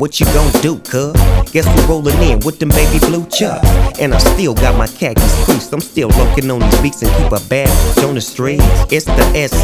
what you gon' do, cuz? Guess we're rolling in with them baby blue chucks. And I still got my khakis creased. I'm still lurking on these beats and keep a bad bitch on the streets. It's the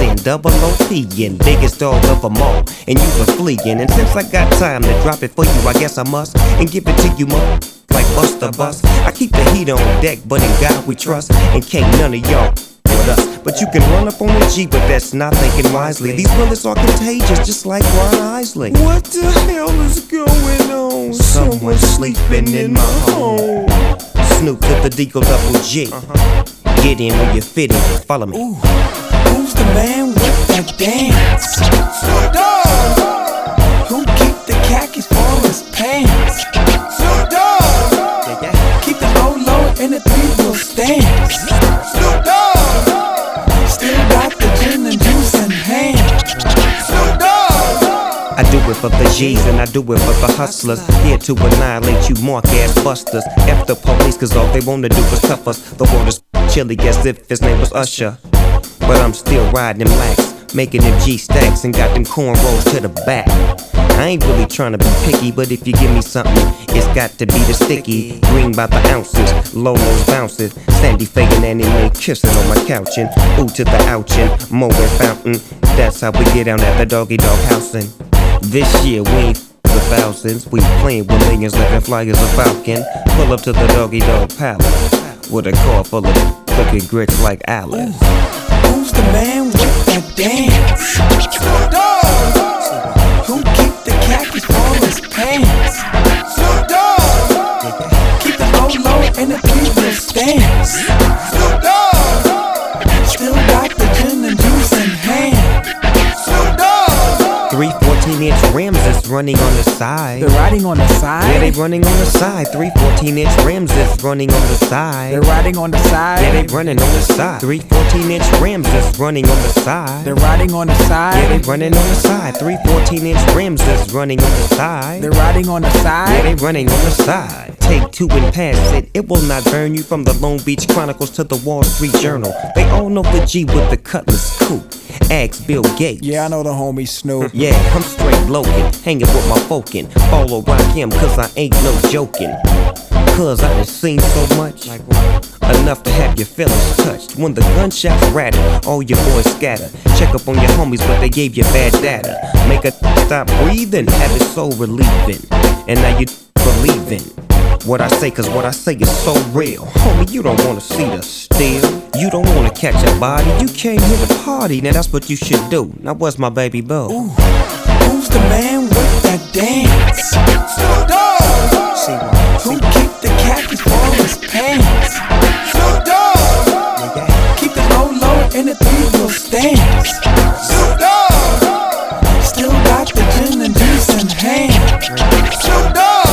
SNOOP and biggest dog of them all. And you been fleeing. And since I got time to drop it for you, I guess I must. And give it to you, like Buster Bus. I keep the heat on deck, but in God we trust. And can't none of y'all with us. But you can run up on the G, but that's not thinking wisely. These bullets are contagious, just like Ron Isley. What the hell is going on? Someone sleeping in my home. Snoop to the Deagle Double G. Get in when you fit in, follow me. Ooh, who's the man with that dance? Snoop Dogg. Who keep the khakis for his pants? Snoop Dogg. Keep the low in the three-wheel stance. Snoop Dogg. Still got the gin and juice in hand. Snoop Dogg. I do it for the G's and I do it for the hustlers. Here to annihilate you mark-ass busters. F the police, cause all they wanna do is cuff us. The world is chilly as if his name was Usher. But I'm still riding them lax, making them G-stacks and got them cornrows to the back. I ain't really tryna be picky, but if you give me something, it's got to be the sticky. Green by the ounces, Lolo's bouncing, Sandy Faye and Annie Mae kissing on my couch. And ooh to the ouchin', Moet Fountain. That's how we get down at the Doggy Dog housing. This year we ain't the thousands, we playing with millions like a fly as a falcon. Pull up to the Doggy Dog Palace with a car full of cookie grits like Alice. Who's the man with that dance? Snoop Dogg. Who keep the khakis for his pants? Snoop Dogg. Keep the low in the three-wheel stance. Snoop Dogg. Still got the gin and juice in hand. Snoop Dogg. 3 14-inch rims is running on the side. They're riding on the side? Yeah, they running on the side. 3 14-inch rims is running on the side. They're riding on the side? Yeah, they running on the side. 3 14-inch rims is running on the side. They're riding on the side? Yeah, they running on the side. 3 14-inch rims is running on the side. They're riding on the side? Yeah, they running on the side. Take 2 and pass it. It will not burn you from the Long Beach Chronicles to the Wall Street Journal. They all know the G with the Cutlass coupe. Ask Bill Gates. Yeah, I know the homie Snoop. Yeah, I'm straight loaded, hanging with my folkin'. Follow rock him, cause I ain't no joking. Cause I done seen so much, enough to have your feelings touched. When the gunshots rattle, all your boys scatter. Check up on your homies, but they gave you bad data. Make a stop breathing, have it so relieving. And now you believing what I say, cause what I say is so real. Homie, you don't wanna see the steal. You don't wanna catch a body, you came here to party. Now that's what you should do. Now where's my baby boo? Ooh, who's the man with that dance? Snoop Dogg. Who keep the khakis for his pants? Snoop Dogg. Keep the low in the three-wheel stance. Snoop Dogg. Still got the gin and juice in hand. Snoop Dogg.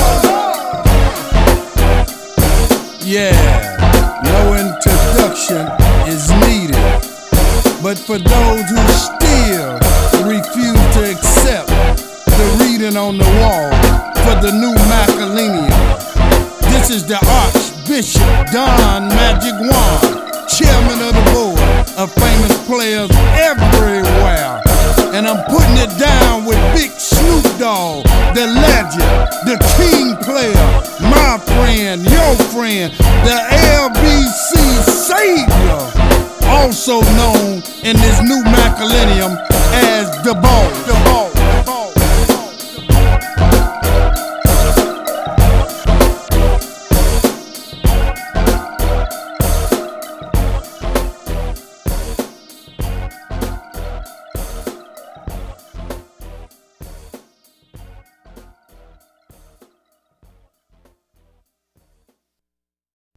Yeah, no introduction is needed. But for those who still refuse to accept the reading on the wall for the new Macalennium, this is the Archbishop Don Magic Wand, chairman of the board of famous players everywhere. And I'm putting it down with Big Snoop Dogg, the legend, the king player, my friend, your friend, the LBC savior, also known in this new Macalennium as the Boss.